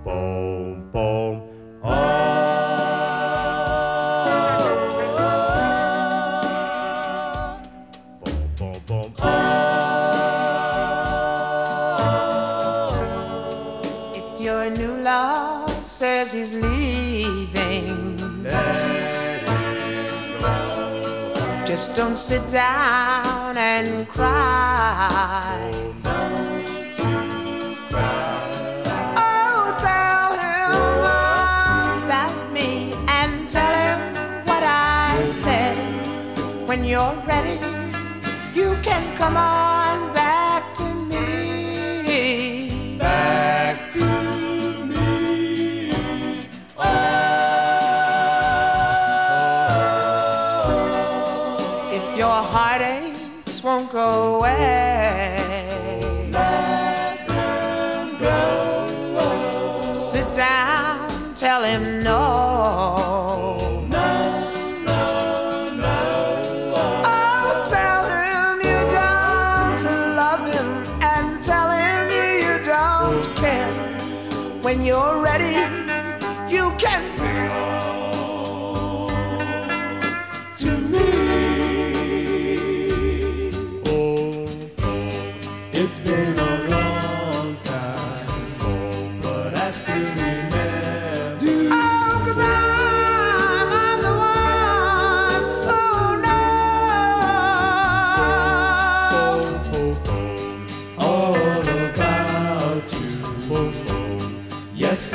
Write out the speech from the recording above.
boom, boom. Oh, boom, boom, boom. Oh, if your new love says he's leaving, let it go. just don't sit down and cry. Oh, tell him about me and tell him what I said. When you're ready, you can come on back to me. Back to me. Oh, If your heartaches won't go away, let them go. sit down, tell him no. Oh, tell him you don't love him and tell him you don't care. When you're ready, you can bring on to me. It's been a long time, but I still remember. Oh, 'cause I'm the one who knows All about you. Yes,